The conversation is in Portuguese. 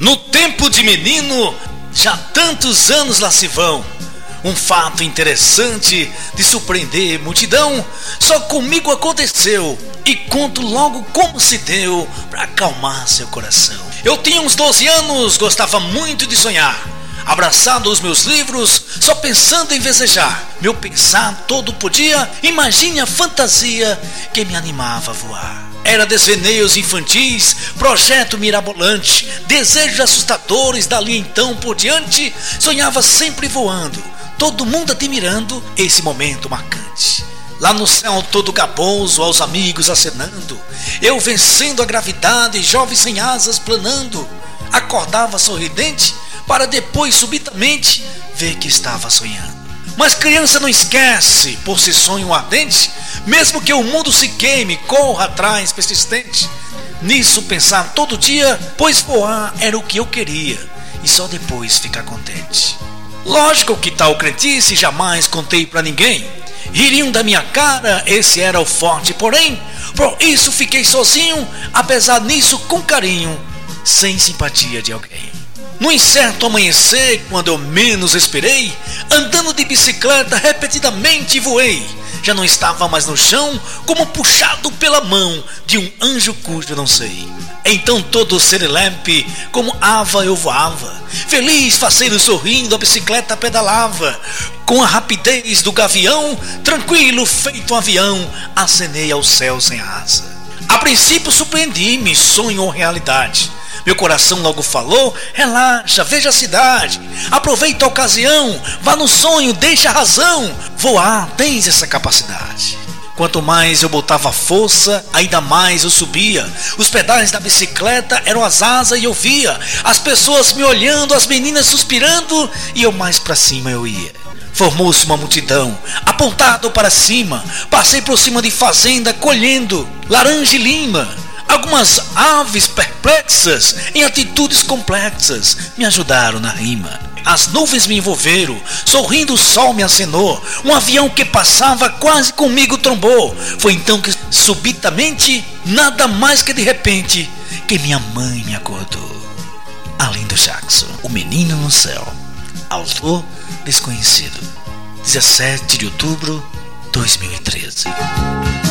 No tempo de menino, já tantos anos lá se vão. Um fato interessante de surpreender multidão só comigo aconteceu, e conto logo como se deu pra acalmar seu coração. Eu tinha uns 12 anos, gostava muito de sonhar, abraçado aos meus livros, só pensando em desejar. Meu pensar todo podia, imagine a fantasia que me animava a voar. Era desvaneios infantis, projeto mirabolante, desejos assustadores, dali então por diante, sonhava sempre voando, todo mundo admirando esse momento marcante. Lá no céu todo gaboso, aos amigos acenando, eu vencendo a gravidade, jovem sem asas planando, acordava sorridente, para depois subitamente ver que estava sonhando. Mas criança não esquece, por si sonho ardente, mesmo que o mundo se queime, corra atrás persistente. Nisso pensar todo dia, pois voar era o que eu queria, e só depois ficar contente. Lógico que tal crentice jamais contei pra ninguém, ririam da minha cara, esse era o forte, porém, por isso fiquei sozinho, apesar nisso com carinho, sem simpatia de alguém. No incerto amanhecer, quando eu menos esperei, andando de bicicleta repetidamente voei. Já não estava mais no chão, como puxado pela mão de um anjo cujo não sei. Então todo serelepe, como ava eu voava, feliz, faceiro sorrindo, a bicicleta pedalava. Com a rapidez do gavião, tranquilo feito um avião, acenei ao céu sem asa. A princípio surpreendi-me, sonho ou realidade. Meu coração logo falou, relaxa, veja a cidade, aproveita a ocasião, vá no sonho, deixa a razão, voar, tens essa capacidade. Quanto mais eu botava força, ainda mais eu subia. Os pedais da bicicleta eram as asas e eu via as pessoas me olhando, as meninas suspirando, e eu mais pra cima eu ia. Formou-se uma multidão, apontado para cima, passei por cima de fazenda colhendo laranja e lima. Algumas aves perplexas, em atitudes complexas, me ajudaram na rima. As nuvens me envolveram, sorrindo o sol me acenou. Um avião que passava quase comigo trombou. Foi então que subitamente, nada mais que de repente, que minha mãe me acordou. Arlindo Jackson, O Menino no Céu. Autor desconhecido. 17 de outubro de 2013.